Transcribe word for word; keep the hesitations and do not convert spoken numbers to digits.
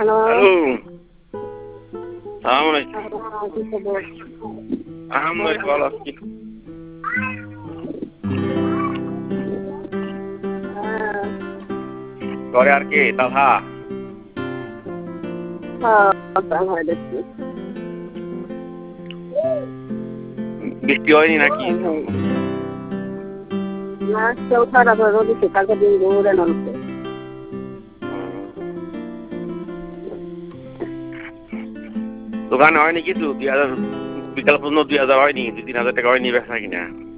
hello আসসালামু আলাইকুম ভালো আছি ঘরে আর কে তাহা বৃষ্টি হয়নি নাকি না কেউ খারাপ রোদিছে কালকে দিন ঘুরে নড়ছে দোকানে হয়নি কিছু দুই হাজার বিকাল পর্যন্ত দুই হাজার হয়নি দুই তিন হাজার টাকা হয়নি বেচা কিনা